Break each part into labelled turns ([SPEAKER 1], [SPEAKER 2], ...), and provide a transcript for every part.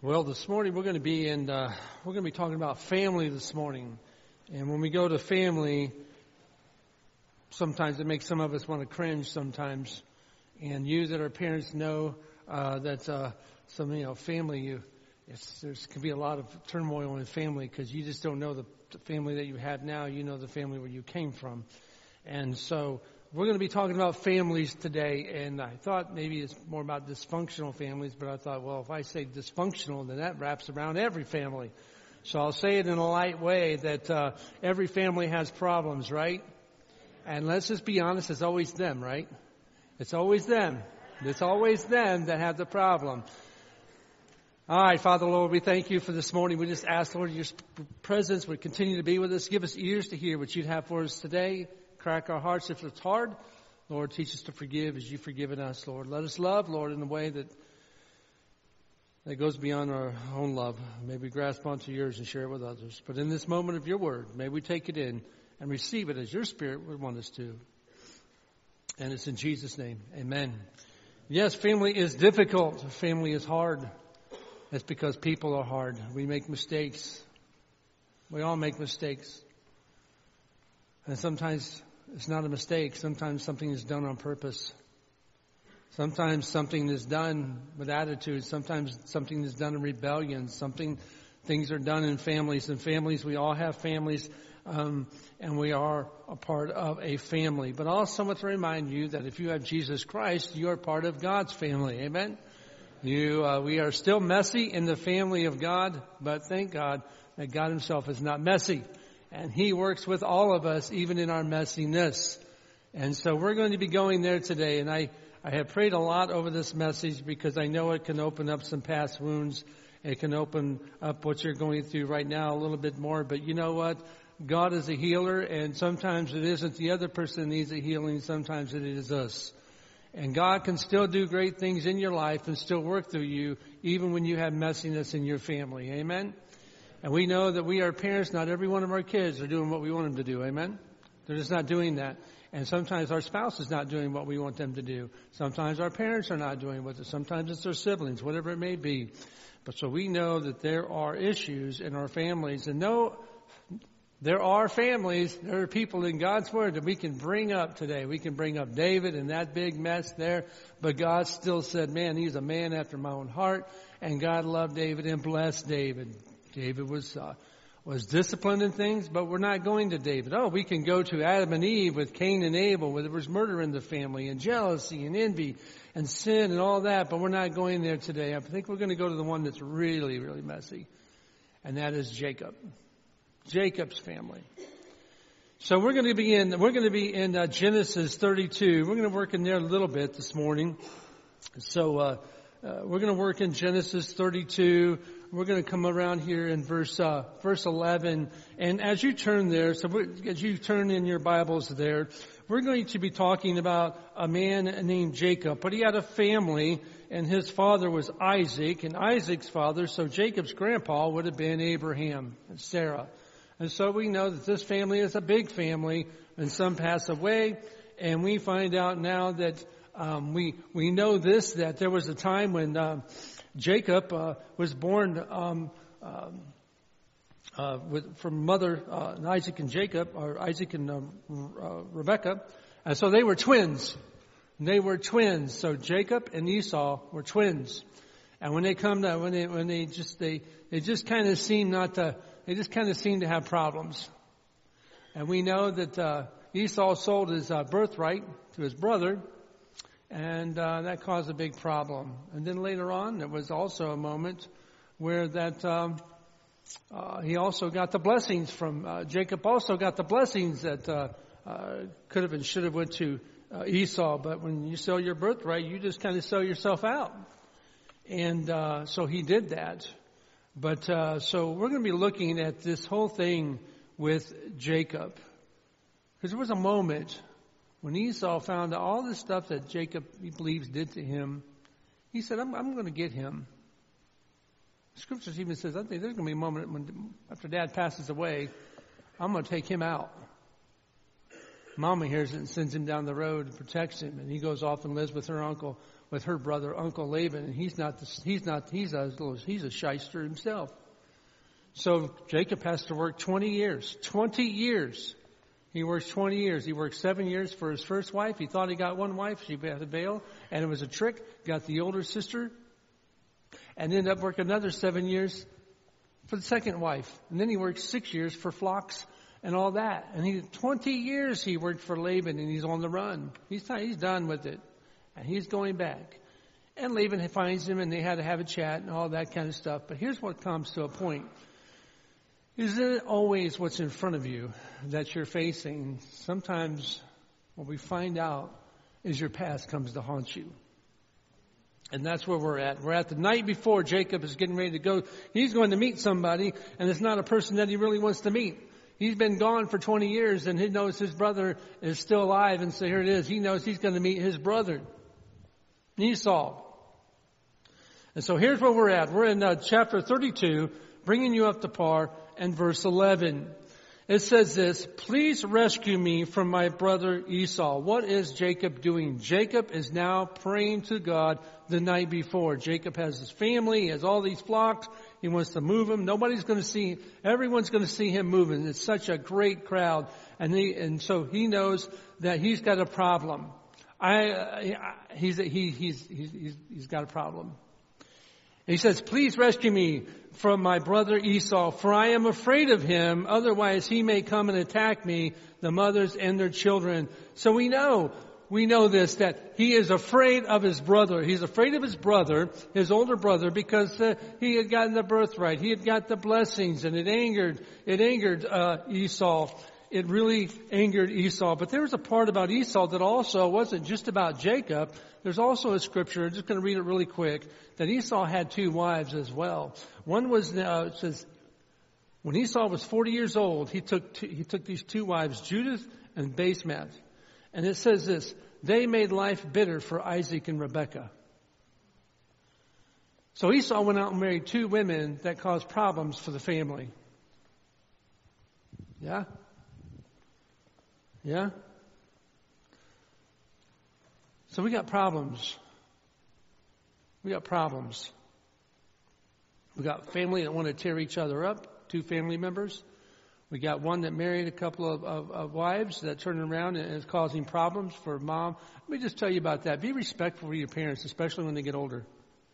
[SPEAKER 1] Well, this morning we're going to be talking about family this morning. And when we go to family, sometimes it makes some of us want to cringe sometimes. And you that are parents know that family, there can be a lot of turmoil in family because you just don't know the family that you have now. You know the family where you came from. And so we're going to be talking about families today, and I thought maybe it's more about dysfunctional families, but I thought, well, if I say dysfunctional, then that wraps around every family. So I'll say it in a light way that every family has problems, right? And let's just be honest, it's always them, right? It's always them. It's always them that have the problem. All right, Father, Lord, we thank you for this morning. We just ask, Lord, your presence would continue to be with us. Give us ears to hear what you'd have for us today. Crack our hearts if it's hard. Lord, teach us to forgive as you've forgiven us, Lord. Let us love, Lord, in a way that goes beyond our own love. May we grasp onto yours and share it with others. But in this moment of your word, may we take it in and receive it as your Spirit would want us to. And it's in Jesus' name. Amen. Yes, family is difficult. Family is hard. That's because people are hard. We make mistakes. We all make mistakes. And sometimes it's not a mistake. Sometimes something is done on purpose. Sometimes something is done with attitude. Sometimes something is done in rebellion. Things are done in families. In families, we all have families, and we are a part of a family. But I also want to remind you that if you have Jesus Christ, you are part of God's family. Amen? We are still messy in the family of God, but thank God that God himself is not messy. And he works with all of us, even in our messiness. And so we're going to be going there today. And I have prayed a lot over this message because I know it can open up some past wounds. It can open up what you're going through right now a little bit more. But you know what? God is a healer, and sometimes it isn't the other person that needs a healing. Sometimes it is us. And God can still do great things in your life and still work through you, even when you have messiness in your family. Amen? And we know that we are parents. Not every one of our kids are doing what we want them to do. Amen? They're just not doing that. And sometimes our spouse is not doing what we want them to do. Sometimes our parents are not doing what. Sometimes it's their siblings, whatever it may be. But so we know that there are issues in our families. And no, there are families, there are people in God's Word that we can bring up today. We can bring up David and that big mess there. But God still said, man, he's a man after my own heart. And God loved David and blessed David. David was disciplined in things, but we're not going to David. Oh, we can go to Adam and Eve with Cain and Abel, where there was murder in the family and jealousy and envy and sin and all that, but we're not going there today. I think we're going to go to the one that's really, really messy, and that is Jacob. Jacob's family. So we're going to be in Genesis 32. We're going to work in there a little bit this morning. So we're going to work in Genesis 32. We're going to come around here in verse 11. And as you turn there, as you turn in your Bibles there, we're going to be talking about a man named Jacob. But he had a family, and his father was Isaac, and Isaac's father, so Jacob's grandpa, would have been Abraham and Sarah. And so we know that this family is a big family, and some pass away. And we find out now that we know this, that there was a time when Jacob was born from mother Isaac and Jacob, or Isaac and Rebekah, and so they were twins. They were twins. So Jacob and Esau were twins. And when they just kind of seem to have problems. And we know that Esau sold his birthright to his brother. And that caused a big problem. And then later on, there was also a moment where that he also got the blessings from Jacob. Also got the blessings that could have and should have went to Esau. But when you sell your birthright, you just kind of sell yourself out. And so he did that. But so we're going to be looking at this whole thing with Jacob, because there was a moment when Esau found out all this stuff that Jacob, he believes, did to him. He said, I'm going to get him. Scriptures even says, I think there's going to be a moment when, after Dad passes away, I'm going to take him out. Mama hears it and sends him down the road and protects him. And he goes off and lives with her uncle. with her brother, Uncle Laban, and he's a shyster himself. So Jacob has to work 20 years. 20 years. He works 20 years. He worked 7 years for his first wife. He thought he got one wife. She had to bail, and it was a trick. Got the older sister, and ended up working another 7 years for the second wife. And then he worked 6 years for flocks and all that. And 20 years he worked for Laban, and he's on the run. He's done with it, and he's going back. And Laban finds him, and they had to have a chat and all that kind of stuff. But here's what comes to a point. Isn't it always what's in front of you that you're facing? Sometimes what we find out is your past comes to haunt you. And that's where we're at. We're at the night before Jacob is getting ready to go. He's going to meet somebody, and it's not a person that he really wants to meet. He's been gone for 20 years, and he knows his brother is still alive, and so here it is. He knows he's going to meet his brother, Esau. And so here's where we're at. We're in chapter 32, bringing you up to par, and verse 11. It says this, please rescue me from my brother Esau. What is Jacob doing? Jacob is now praying to God the night before. Jacob has his family, he has all these flocks. He wants to move them. Nobody's going to see, everyone's going to see him moving. It's such a great crowd. And so he knows that he's got a problem. He's got a problem. He says, please rescue me from my brother Esau, for I am afraid of him. Otherwise he may come and attack me, the mothers and their children. So we know this, that he is afraid of his brother. He's afraid of his brother, his older brother, because he had gotten the birthright. He had got the blessings, and it angered Esau. It really angered Esau. But there was a part about Esau that also wasn't just about Jacob. There's also a scripture, I'm just going to read it really quick, that Esau had 2 wives as well. One was, it says, when Esau was 40 years old, he took these 2 wives, Judith and Basemath. And it says this, they made life bitter for Isaac and Rebekah. So Esau went out and married 2 women that caused problems for the family. Yeah? Yeah? So we got problems. We got problems. We got family that want to tear each other up, 2 family members. We got one that married a couple of wives that turned around and is causing problems for mom. Let me just tell you about that. Be respectful of your parents, especially when they get older.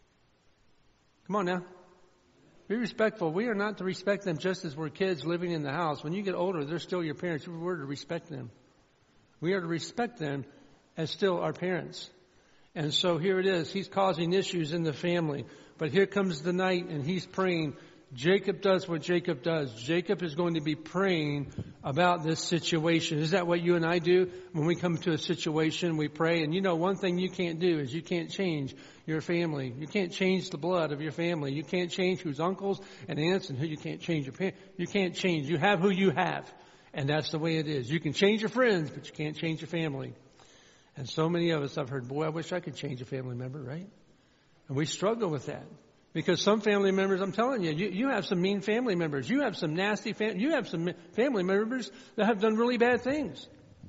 [SPEAKER 1] Come on now. Be respectful. We are not to respect them just as we're kids living in the house. When you get older, they're still your parents. We're to respect them. We are to respect them as still our parents. And so here it is. He's causing issues in the family. But here comes the night, and he's praying. Jacob does what Jacob does. Jacob is going to be praying about this situation. Is that what you and I do? When we come to a situation, we pray. And you know, one thing you can't do is you can't change your family. You can't change the blood of your family. You can't change who's uncles and aunts and who you can't change your parents. You can't change. You have who you have. And that's the way it is. You can change your friends, but you can't change your family. And so many of us, I've heard, boy, I wish I could change a family member, right? And we struggle with that. Because some family members, I'm telling you, you have some mean family members. You have some nasty you have some family members that have done really bad things.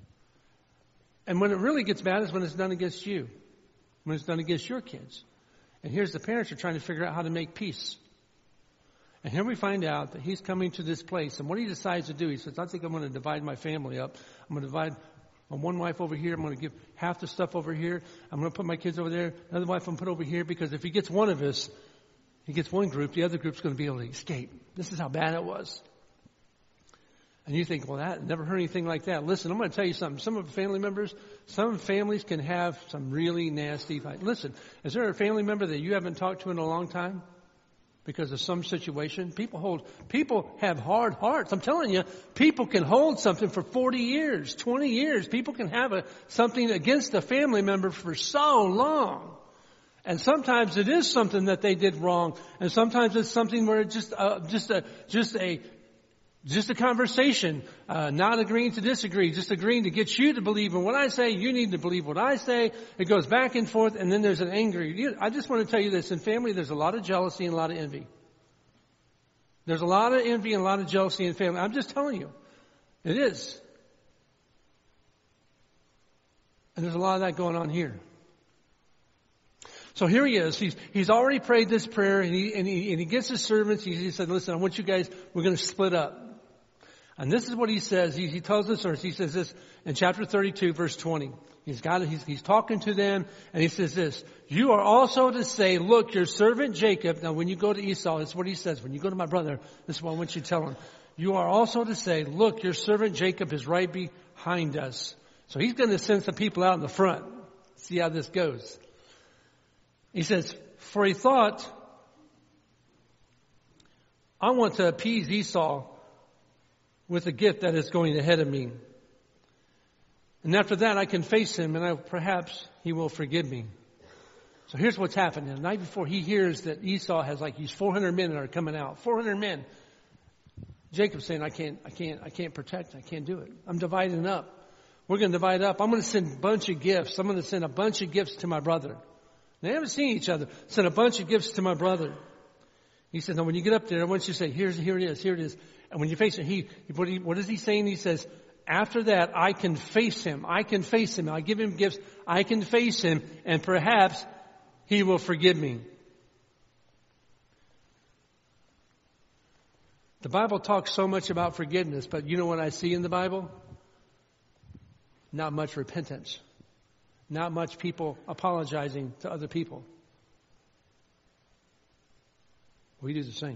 [SPEAKER 1] And when it really gets bad is when it's done against you. When it's done against your kids. And here's the parents are trying to figure out how to make peace. And here we find out that he's coming to this place. And what he decides to do, he says, I think I'm going to divide my family up. I'm going to divide one wife over here. I'm going to give half the stuff over here. I'm going to put my kids over there. Another wife I'm going to put over here. Because if he gets one of us, he gets one group, the other group's going to be able to escape. This is how bad it was. And you think, well, that never heard anything like that. Listen, I'm going to tell you something. Some families can have some really nasty fights. Listen, is there a family member that you haven't talked to in a long time because of some situation? People have hard hearts. I'm telling you, people can hold something for 40 years, 20 years. People can have something against a family member for so long. And sometimes it is something that they did wrong, and sometimes it's something where it's just a conversation, not agreeing to disagree, just agreeing to get you to believe in what I say. You need to believe what I say. It goes back and forth, and then there's an anger. I just want to tell you this: in family, there's a lot of jealousy and a lot of envy. There's a lot of envy and a lot of jealousy in family. I'm just telling you, it is, and there's a lot of that going on here. So here he is. He's already prayed this prayer, and he gets his servants. He said, listen, I want you guys, we're going to split up. And this is what he says. He tells the servants, he says this in chapter 32, verse 20. He's talking to them, and he says this, you are also to say, look, your servant Jacob, now when you go to Esau, that's what he says. When you go to my brother, this is what I want you to tell him. You are also to say, look, your servant Jacob is right behind us. So he's going to send some people out in the front. See how this goes. He says, for he thought, I want to appease Esau with a gift that is going ahead of me. And after that, I can face him, and perhaps he will forgive me. So here's what's happening. The night before, he hears that Esau has these 400 men that are coming out. 400 men. Jacob's saying, I can't protect. I can't do it. I'm dividing up. We're going to divide up. I'm going to send a bunch of gifts. I'm going to send a bunch of gifts to my brother. They haven't seen each other. Send a bunch of gifts to my brother. He says, now when you get up there, I want you to say, here it is. And when you face it, what is he saying? He says, after that, I can face him. I give him gifts. I can face him, and perhaps he will forgive me. The Bible talks so much about forgiveness, but you know what I see in the Bible? Not much repentance. Not much people apologizing to other people. We do the same.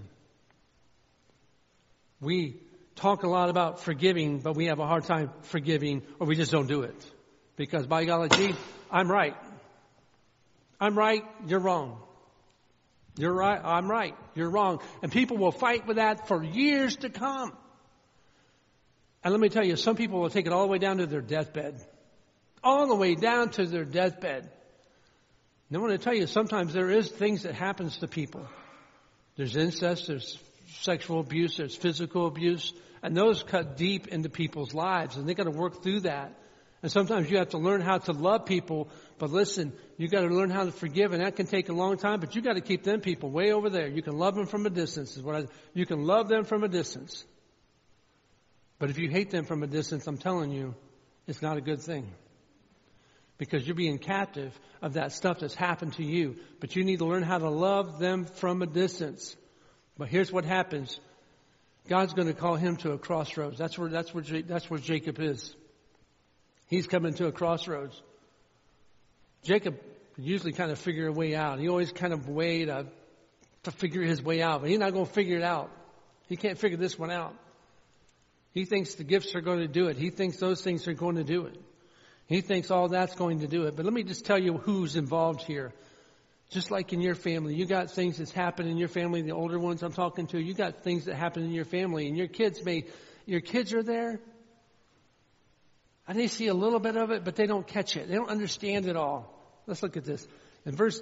[SPEAKER 1] We talk a lot about forgiving, but we have a hard time forgiving, or we just don't do it. Because by golly, gee, I'm right. I'm right, you're wrong. You're right, I'm right, you're wrong. And people will fight with that for years to come. And let me tell you, some people will take it all the way down to their deathbed. All the way down to their deathbed. And I want to tell you, sometimes there is things that happens to people. There's incest, there's sexual abuse, there's physical abuse, and those cut deep into people's lives, and they got to work through that. And sometimes you have to learn how to love people, but listen, you got to learn how to forgive, and that can take a long time, but you got to keep them people way over there. You can love them from a distance, you can love them from a distance. But if you hate them from a distance, I'm telling you, it's not a good thing. Because you're being captive of that stuff that's happened to you. But you need to learn how to love them from a distance. But here's what happens. God's going to call him to a crossroads. That's where Jacob is. He's coming to a crossroads. Jacob usually kind of figure a way out. He always kind of wait to figure his way out. But he's not going to figure it out. He can't figure this one out. He thinks the gifts are going to do it. He thinks those things are going to do it. He thinks all that's going to do it. But let me just tell you who's involved here. Just like in your family, you got things that's happened in your family, the older ones I'm talking to, you got things that happen in your family, and your kids are there, and they see a little bit of it, but they don't catch it. They don't understand it all. Let's look at this. In verse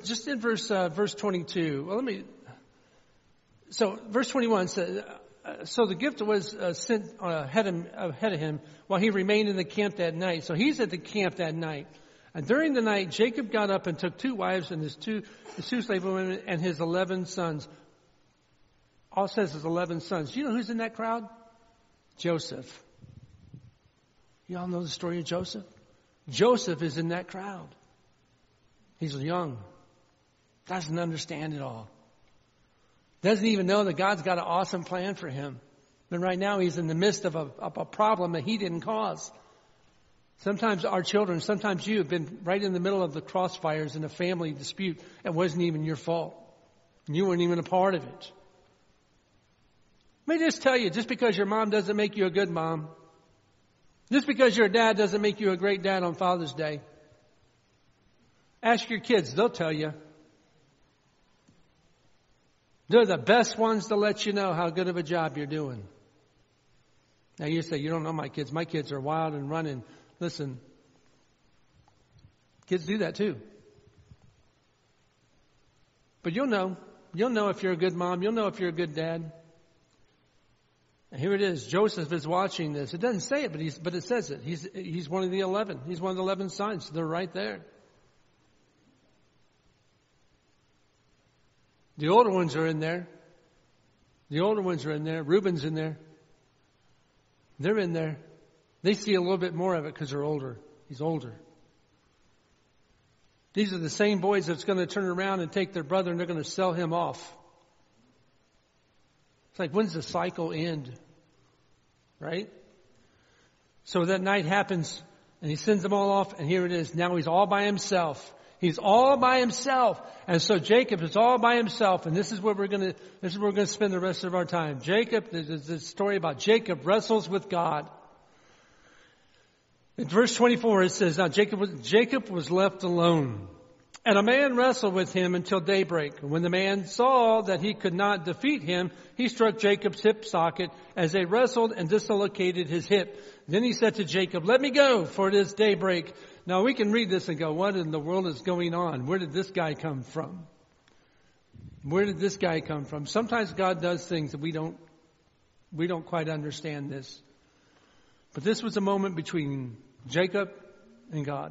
[SPEAKER 1] 22. So verse 21 says, so the gift was sent ahead of him while he remained in the camp that night. So he's at the camp that night. And during the night, Jacob got up and took 2 wives and his two slave women and his 11 sons. All it says is 11 sons. Do you know who's in that crowd? Joseph. You all know the story of Joseph? Joseph is in that crowd. He's young. Doesn't understand it all. Doesn't even know that God's got an awesome plan for him. But right now he's in the midst of a problem that he didn't cause. Sometimes our children, sometimes you have been right in the middle of the crossfires in a family dispute. It wasn't even your fault. You weren't even a part of it. Let me just tell you, just because your mom doesn't make you a good mom, just because your dad doesn't make you a great dad on Father's Day, ask your kids, they'll tell you. They're the best ones to let you know how good of a job you're doing. Now you say, you don't know my kids. My kids are wild and running. Listen, kids do that too. But you'll know. You'll know if you're a good mom. You'll know if you're a good dad. And here it is. Joseph is watching this. It doesn't say it, but it says it. He's one of the 11. He's one of the 11 sons. They're right there. The older ones are in there. Reuben's in there. They're in there. They see a little bit more of it because they're older. He's older. These are the same boys that's going to turn around and take their brother and they're going to sell him off. It's like, when's the cycle end? Right? So that night happens and he sends them all off, and here it is. Now he's all by himself. He's all by himself. And so Jacob is all by himself, and this is where we're going to spend the rest of our time. Jacob, there's this story about Jacob wrestles with God. In verse 24 it says, now Jacob was left alone, and a man wrestled with him until daybreak. When the man saw that he could not defeat him, he struck Jacob's hip socket as they wrestled and dislocated his hip. Then he said to Jacob, let me go, for it is daybreak. Now we can read this and go, what in the world is going on? Where did this guy come from? Where did this guy come from? Sometimes God does things that we don't quite understand this. But this was a moment between Jacob and God.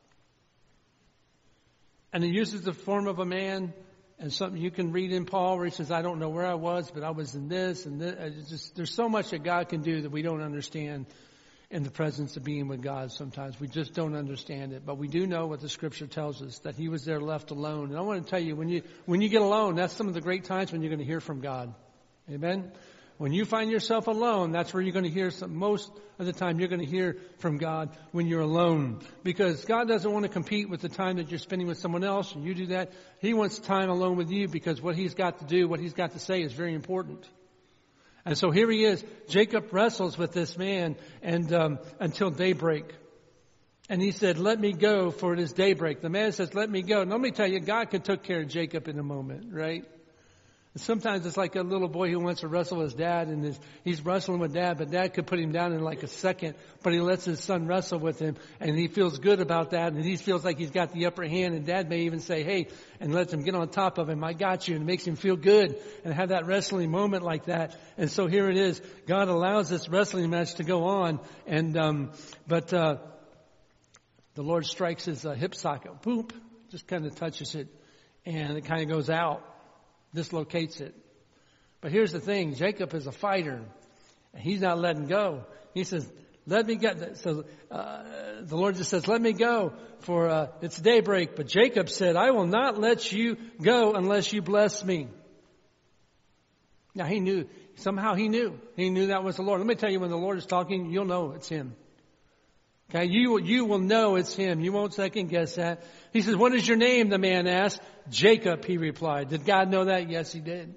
[SPEAKER 1] And he uses the form of a man, and something you can read in Paul where he says, I don't know where I was, but I was in this and this. It's just, there's so much that God can do that we don't understand in the presence of being with God sometimes. We just don't understand it. But we do know what the Scripture tells us, that he was there left alone. And I want to tell you, when you get alone, that's some of the great times when you're going to hear from God. Amen? When you find yourself alone, that's where you're going to hear most of the time you're going to hear from God, when you're alone. Because God doesn't want to compete with the time that you're spending with someone else, and you do that. He wants time alone with you, because what he's got to do, what he's got to say is very important. And so here he is. Jacob wrestles with this man and until daybreak. And he said, let me go, for it is daybreak. The man says, let me go. And let me tell you, God could take care of Jacob in a moment, right? Sometimes it's like a little boy who wants to wrestle with his dad, and he's wrestling with dad, but dad could put him down in like a second, but he lets his son wrestle with him, and he feels good about that, and he feels like he's got the upper hand, and dad may even say, hey, and lets him get on top of him, I got you, and it makes him feel good, and have that wrestling moment like that. And so here it is. God allows this wrestling match to go on, and but the Lord strikes his hip socket, boop, just kind of touches it, and it kind of goes out. Dislocates it. But here's the thing, Jacob is a fighter, and he's not letting go. He says, let me get, so the Lord just says, let me go, for it's daybreak. But Jacob said, I will not let you go unless you bless me. Now he knew that was the Lord. Let me tell you, when the Lord is talking, you'll know it's him. Okay, you will know it's him. You won't second guess that. He says, what is your name? The man asked. Jacob, he replied. Did God know that? Yes, he did.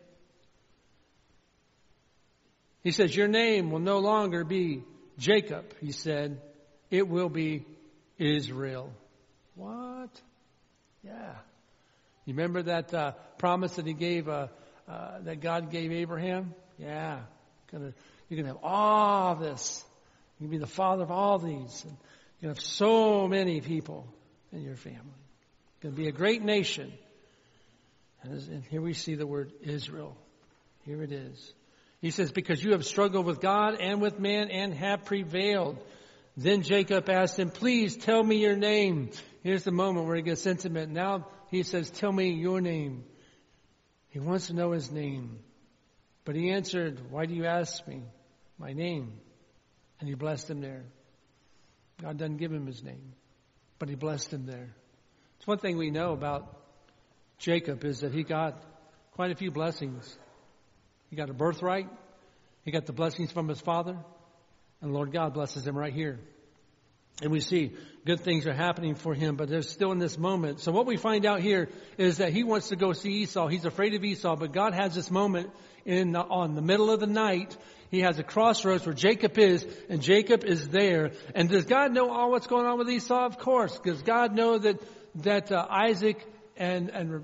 [SPEAKER 1] He says, your name will no longer be Jacob, he said. It will be Israel. What? Yeah. You remember that promise that he gave, that God gave Abraham? Yeah. You're going to have all this. You can be the father of all these. And you have so many people in your family. It's going to be a great nation. And here we see the word Israel. Here it is. He says, because you have struggled with God and with man and have prevailed. Then Jacob asked him, please tell me your name. Here's the moment where he gets intimate. Now he says, tell me your name. He wants to know his name. But he answered, why do you ask me my name? And he blessed him there. God doesn't give him his name, but he blessed him there. It's one thing we know about Jacob is that he got quite a few blessings. He got a birthright. He got the blessings from his father. And Lord God blesses him right here. And we see good things are happening for him, but they're still in this moment. So what we find out here is that he wants to go see Esau. He's afraid of Esau, but God has this moment on the middle of the night. He has a crossroads where Jacob is, and Jacob is there. And does God know all what's going on with Esau? Of course. Does God know that Isaac and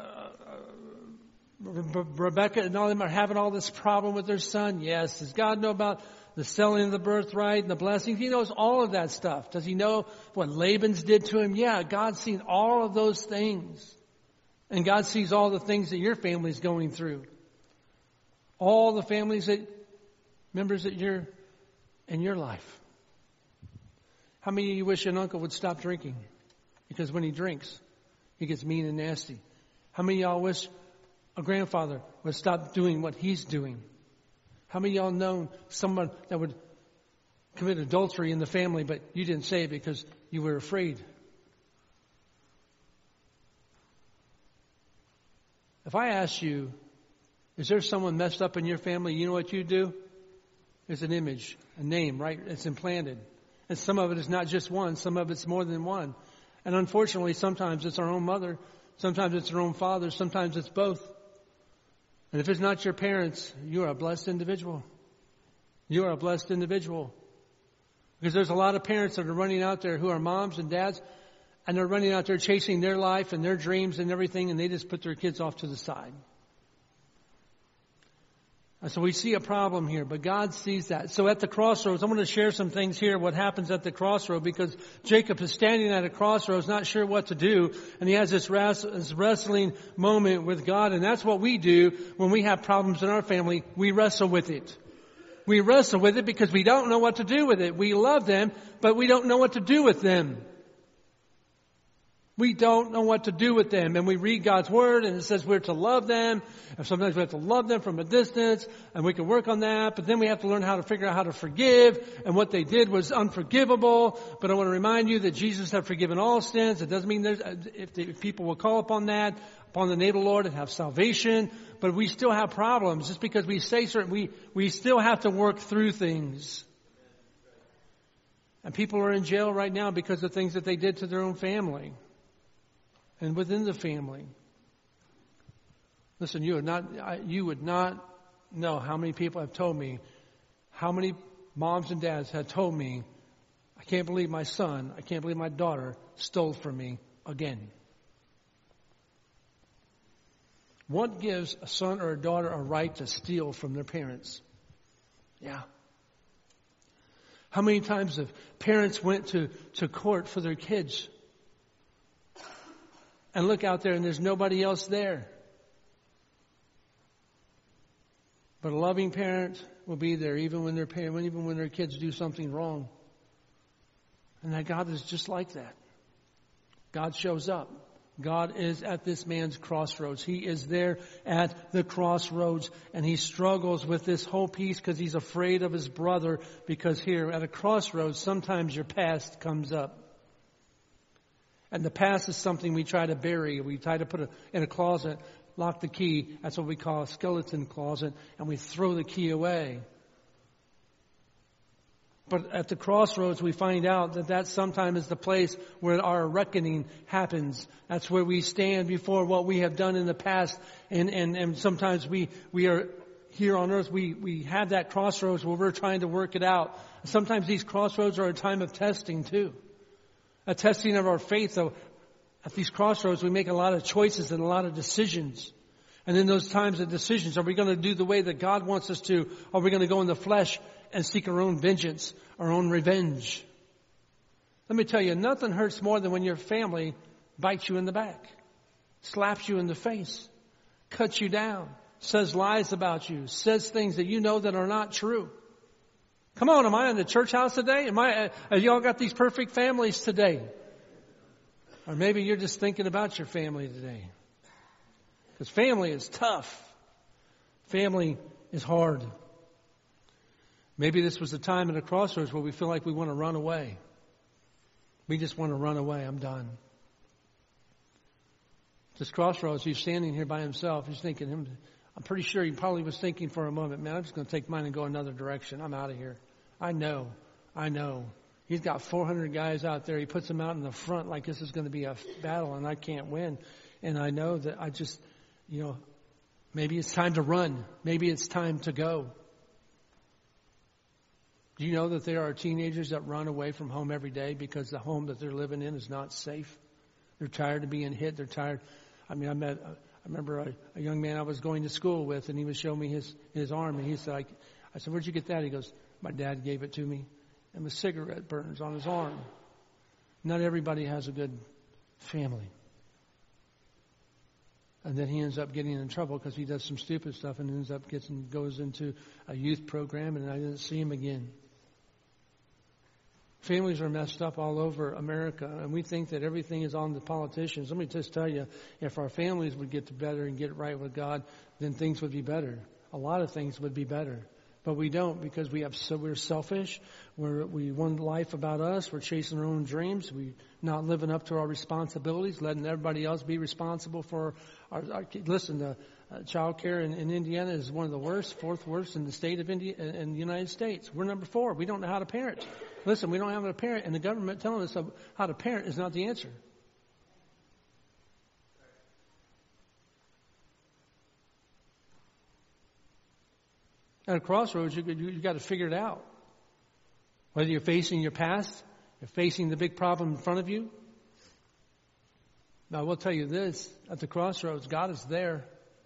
[SPEAKER 1] Rebecca and all of them are having all this problem with their son? Yes. Does God know about the selling of the birthright and the blessings? He knows all of that stuff. Does he know what Laban's did to him? Yeah, God's seen all of those things. And God sees all the things that your family's going through. All the members that you're in your life. How many of you wish an uncle would stop drinking? Because when he drinks, he gets mean and nasty. How many of y'all wish a grandfather would stop doing what he's doing? How many of y'all know someone that would commit adultery in the family, but you didn't say it because you were afraid? If I ask you, is there someone messed up in your family? You know what you do? There's an image, a name, right? It's implanted. And some of it is not just one. Some of it's more than one. And unfortunately, sometimes it's our own mother. Sometimes it's our own father. Sometimes it's both. And if it's not your parents, you are a blessed individual. You are a blessed individual. Because there's a lot of parents that are running out there who are moms and dads, and they're running out there chasing their life and their dreams and everything, and they just put their kids off to the side. And so we see a problem here, but God sees that. So at the crossroads, I'm going to share some things here, what happens at the crossroad, because Jacob is standing at a crossroads, not sure what to do, and he has this wrestling moment with God, and that's what we do when we have problems in our family. We wrestle with it. We wrestle with it because we don't know what to do with it. We love them, but we don't know what to do with them. We don't know what to do with them. And we read God's Word and it says we're to love them. And sometimes we have to love them from a distance and we can work on that. But then we have to learn how to figure out how to forgive. And what they did was unforgivable. But I want to remind you that Jesus had forgiven all sins. It doesn't mean if people will call upon that, upon the name of the Lord, and have salvation. But we still have problems. Just because we say certain, we still have to work through things. And people are in jail right now because of things that they did to their own family. And within the family. Listen, you would not know how many people have told me, how many moms and dads have told me, I can't believe my son, I can't believe my daughter stole from me again. What gives a son or a daughter a right to steal from their parents? Yeah. How many times have parents went to court for their kids? And look out there and there's nobody else there. But a loving parent will be there even when their kids do something wrong. And that God is just like that. God shows up. God is at this man's crossroads. He is there at the crossroads and he struggles with this whole piece because he's afraid of his brother, because here at a crossroads sometimes your past comes up. And the past is something we try to bury. We try to put in a closet, lock the key. That's what we call a skeleton closet. And we throw the key away. But at the crossroads, we find out that sometimes is the place where our reckoning happens. That's where we stand before what we have done in the past. And sometimes we are here on earth. We have that crossroads where we're trying to work it out. Sometimes these crossroads are a time of testing too. A testing of our faith. So at these crossroads, we make a lot of choices and a lot of decisions. And in those times of decisions, are we going to do the way that God wants us to? Or are we going to go in the flesh and seek our own vengeance, our own revenge? Let me tell you, nothing hurts more than when your family bites you in the back, slaps you in the face, cuts you down, says lies about you, says things that you know that are not true. Come on, am I in the church house today? Have y'all got these perfect families today? Or maybe you're just thinking about your family today. Because family is tough. Family is hard. Maybe this was a time at a crossroads where we feel like we want to run away. We just want to run away. I'm done. This crossroads, he's standing here by himself. He's thinking, I'm pretty sure he probably was thinking for a moment, man, I'm just going to take mine and go another direction. I'm out of here. I know. He's got 400 guys out there. He puts them out in the front like this is going to be a battle and I can't win. And I know that I just, maybe it's time to run. Maybe it's time to go. Do you know that there are teenagers that run away from home every day because the home that they're living in is not safe? They're tired of being hit. They're tired. I remember a young man I was going to school with, and he was showing me his arm, and he said, I said, where'd you get that? He goes, my dad gave it to me. And with cigarette burns on his arm. Not everybody has a good family. And then he ends up getting in trouble because he does some stupid stuff and ends up goes into a youth program, and I didn't see him again. Families are messed up all over America, and we think that everything is on the politicians. Let me just tell you, if our families would get better and get right with God, then things would be better. A lot of things would be better. But we don't, because we're selfish. We want life about us. We're chasing our own dreams. We're not living up to our responsibilities, letting everybody else be responsible for our kids. Listen, child care in Indiana is one of the worst, fourth worst in the state of India, in the United States. We're number 4. We don't know how to parent. Listen, we don't have a parent, and the government telling us how to parent is not the answer. At a crossroads, you got to figure it out. Whether you're facing your past, you're facing the big problem in front of you. Now, I will tell you this. At the crossroads, God is there.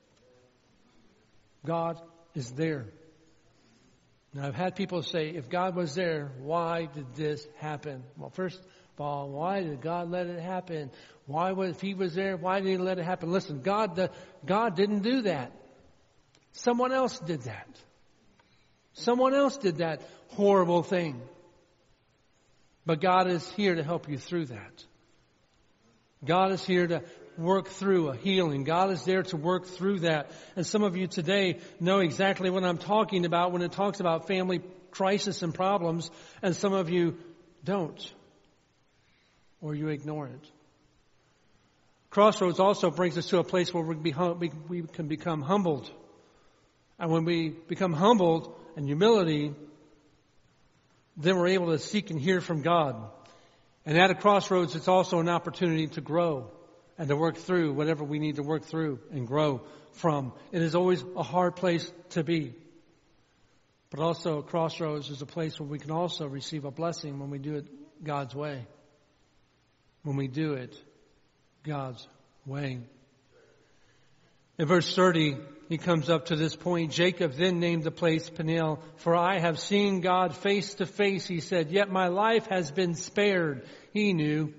[SPEAKER 1] God is there. Now, I've had people say, if God was there, why did this happen? Well, first of all, why did God let it happen? If He was there, why did He let it happen? Listen, God didn't do that. Someone else did that. Someone else did that horrible thing. But God is here to help you through that. God is here to work through a healing. God is there to work through that. And some of you today know exactly what I'm talking about when it talks about family crisis and problems, and some of you don't. Or you ignore it. Crossroads also brings us to a place where we can become humbled. And when we become humbled and humility, then we're able to seek and hear from God. And at a crossroads, it's also an opportunity to grow and to work through whatever we need to work through and grow from. It is always a hard place to be. But also, a crossroads is a place where we can also receive a blessing when we do it God's way. When we do it God's way. In verse 30, he comes up to this point. Jacob then named the place Peniel, for I have seen God face to face, he said, yet my life has been spared. He knew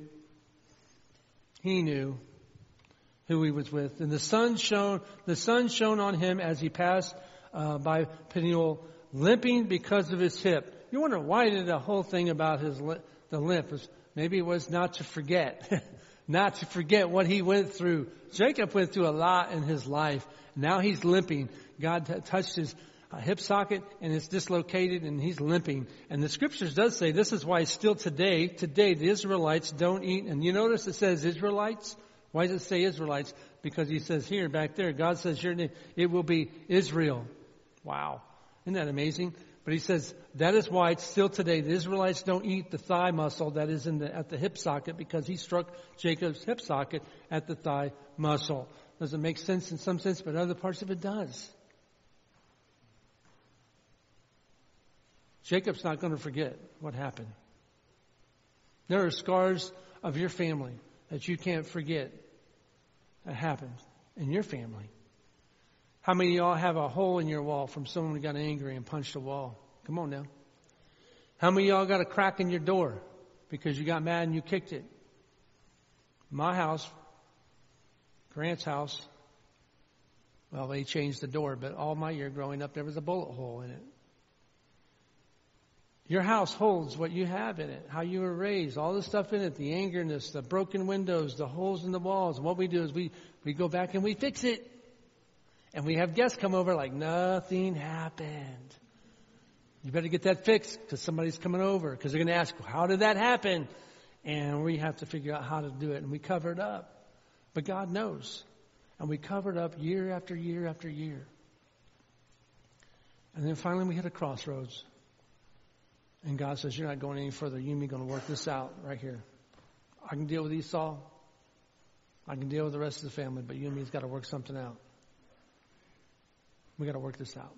[SPEAKER 1] who he was with. And the sun shone on him as he passed by Peniel, limping because of his hip. You wonder, why did the whole thing about the limp? Maybe it was not to forget. Not to forget what he went through. Jacob went through a lot in his life. Now he's limping. God touched his hip socket and it's dislocated and he's limping. And the scriptures does say this is why still today the Israelites don't eat. And you notice it says Israelites. Why does it say Israelites? Because he says here, back there, God says your name, it will be Israel. Wow. Isn't that amazing? But he says that is why still today the Israelites don't eat the thigh muscle that is at the hip socket, because he struck Jacob's hip socket at the thigh muscle. Doesn't make sense in some sense, but other parts of it does. Jacob's not going to forget what happened. There are scars of your family that you can't forget that happened in your family. How many of y'all have a hole in your wall from someone who got angry and punched a wall? Come on now. How many of y'all got a crack in your door because you got mad and you kicked it? My house, Grant's house, well, they changed the door, but all my year growing up, there was a bullet hole in it. Your house holds what you have in it, how you were raised, all the stuff in it, the angerness, the broken windows, the holes in the walls. And what we do is we go back and we fix it. And we have guests come over like nothing happened. You better get that fixed because somebody's coming over, because they're going to ask, well, how did that happen? And we have to figure out how to do it. And we cover it up. But God knows. And we cover it up year after year after year. And then finally we hit a crossroads. And God says, you're not going any further. You and me are going to work this out right here. I can deal with Esau. I can deal with the rest of the family. But you and me's got to work something out. We got to work this out.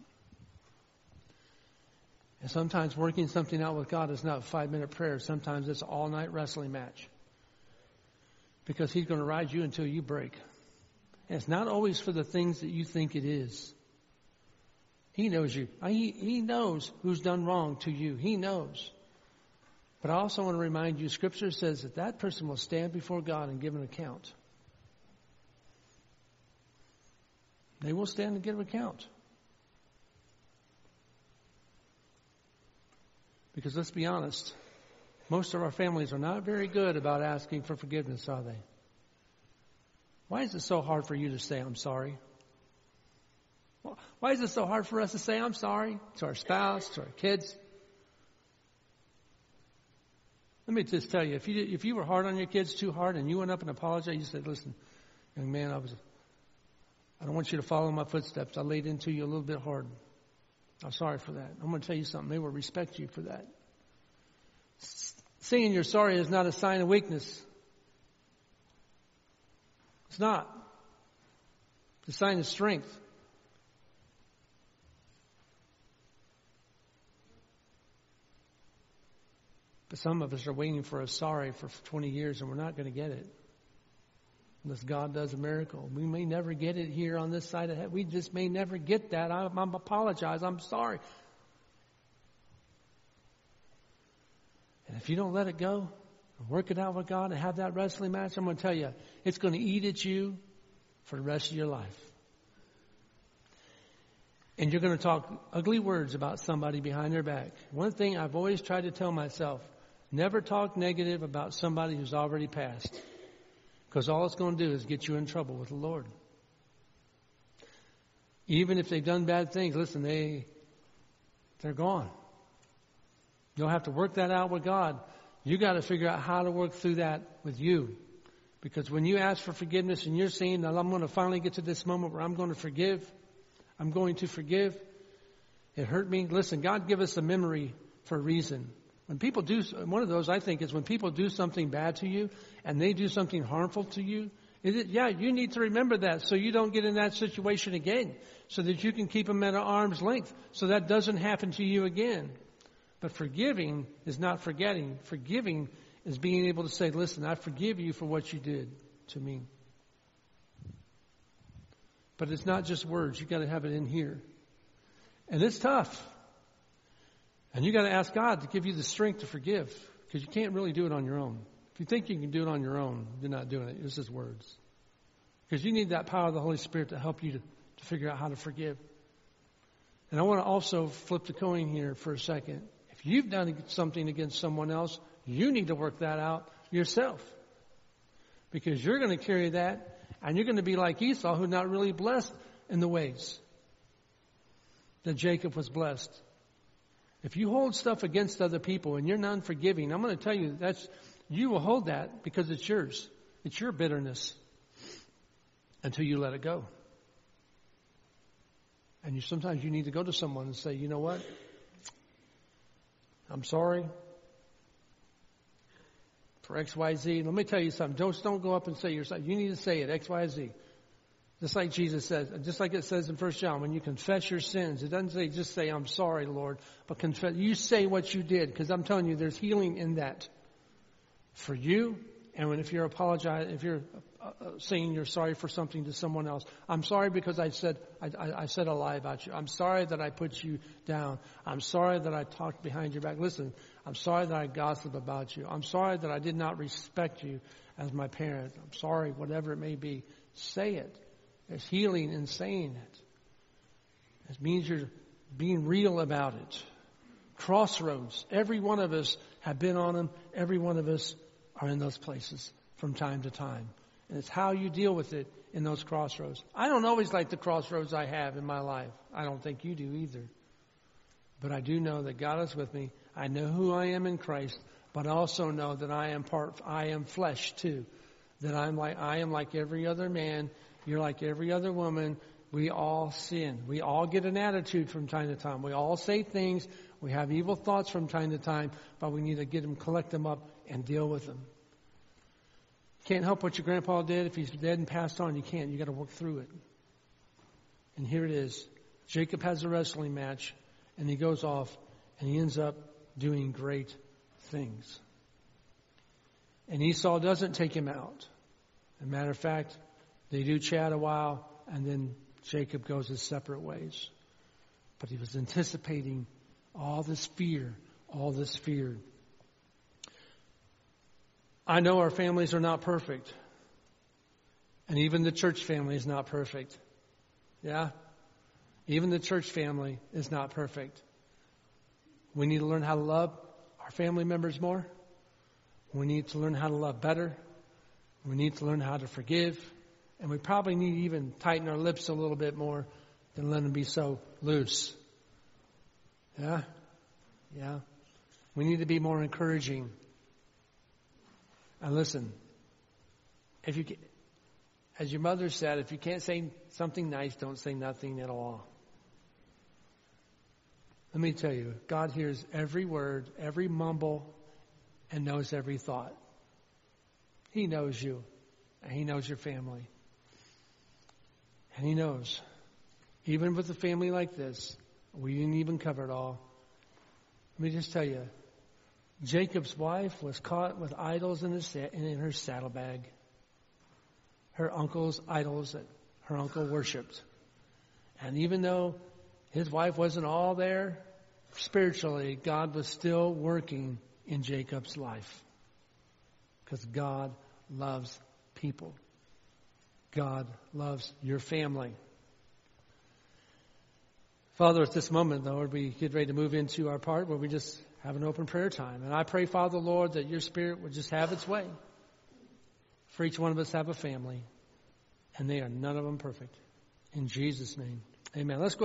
[SPEAKER 1] And sometimes working something out with God is not a 5-minute prayer. Sometimes it's an all-night wrestling match. Because He's going to ride you until you break. And it's not always for the things that you think it is. He knows you. He knows who's done wrong to you. He knows. But I also want to remind you, Scripture says that person will stand before God and give an account. They will stand and give an account. Because let's be honest, most of our families are not very good about asking for forgiveness, are they? Why is it so hard for you to say, I'm sorry? Why is it so hard for us to say I'm sorry to our spouse, to our kids? Let me just tell you, if you were hard on your kids too hard and you went up and apologized, you said, listen, young man, I don't want you to follow my footsteps. I laid into you a little bit hard. I'm sorry for that. I'm going to tell you something. They will respect you for that. Saying you're sorry is not a sign of weakness. It's not. It's a sign of strength. But some of us are waiting for a sorry for 20 years and we're not going to get it. Unless God does a miracle. We may never get it here on this side of heaven. We just may never get that. I apologize. I'm sorry. And if you don't let it go and work it out with God and have that wrestling match, I'm going to tell you, it's going to eat at you for the rest of your life. And you're going to talk ugly words about somebody behind their back. One thing I've always tried to tell myself, never talk negative about somebody who's already passed. Because all it's going to do is get you in trouble with the Lord. Even if they've done bad things, listen, they're gone. You'll have to work that out with God. You got to figure out how to work through that with you. Because when you ask for forgiveness and you're saying that I'm going to finally get to this moment where I'm going to forgive, it hurt me. Listen, God give us a memory for a reason. When people do, one of those I think is when people do something bad to you and they do something harmful to you, you need to remember that so you don't get in that situation again, so that you can keep them at arm's length, so that doesn't happen to you again. But forgiving is not forgetting. Forgiving is being able to say, listen, I forgive you for what you did to me. But it's not just words. You've got to have it in here. And it's tough. And you got to ask God to give you the strength to forgive, because you can't really do it on your own. If you think you can do it on your own, you're not doing it. It's just words. Because you need that power of the Holy Spirit to help you to figure out how to forgive. And I want to also flip the coin here for a second. If you've done something against someone else, you need to work that out yourself. Because you're going to carry that, and you're going to be like Esau, who's not really blessed in the ways that Jacob was blessed. If you hold stuff against other people and you're not forgiving, I'm going to tell you you will hold that because it's yours. It's your bitterness until you let it go. And sometimes you need to go to someone and say, you know what? I'm sorry for X, Y, Z. Let me tell you something. Don't go up and say yourself. You need to say it, X, Y, Z. Just like Jesus says, just like it says in 1 John, when you confess your sins, it doesn't say just say, I'm sorry, Lord, but confess. You say what you did, because I'm telling you, there's healing in that for you. And if you're saying you're sorry for something to someone else, I'm sorry because I said a lie about you. I'm sorry that I put you down. I'm sorry that I talked behind your back. Listen, I'm sorry that I gossiped about you. I'm sorry that I did not respect you as my parent. I'm sorry, whatever it may be. Say it. There's healing in saying it. It means you're being real about it. Crossroads. Every one of us have been on them. Every one of us are in those places from time to time. And it's how you deal with it in those crossroads. I don't always like the crossroads I have in my life. I don't think you do either. But I do know that God is with me. I know who I am in Christ, but I also know that I am flesh too. That I am like every other man. You're like every other woman. We all sin. We all get an attitude from time to time. We all say things. We have evil thoughts from time to time, but we need to collect them up and deal with them. You can't help what your grandpa did. If he's dead and passed on, you can't. You got to work through it. And here it is. Jacob has a wrestling match, and he goes off, and he ends up doing great things. And Esau doesn't take him out. As a matter of fact, they do chat a while, and then Jacob goes his separate ways. But he was anticipating all this fear. I know our families are not perfect. And even the church family is not perfect. Yeah? Even the church family is not perfect. We need to learn how to love our family members more. We need to learn how to love better. We need to learn how to forgive. And we probably need to even tighten our lips a little bit more than let them be so loose. Yeah? Yeah. We need to be more encouraging. And listen, if you, as your mother said, if you can't say something nice, don't say nothing at all. Let me tell you, God hears every word, every mumble, and knows every thought. He knows you, and He knows your family. And He knows, even with a family like this, we didn't even cover it all. Let me just tell you, Jacob's wife was caught with idols in her saddlebag. Her uncle's idols that her uncle worshipped. And even though his wife wasn't all there, spiritually, God was still working in Jacob's life. Because God loves people. God loves your family. Father, at this moment, Lord, we get ready to move into our part where we just have an open prayer time. And I pray, Father, Lord, that your Spirit would just have its way. For each one of us have a family. And they are none of them perfect. In Jesus' name, amen. Let's go.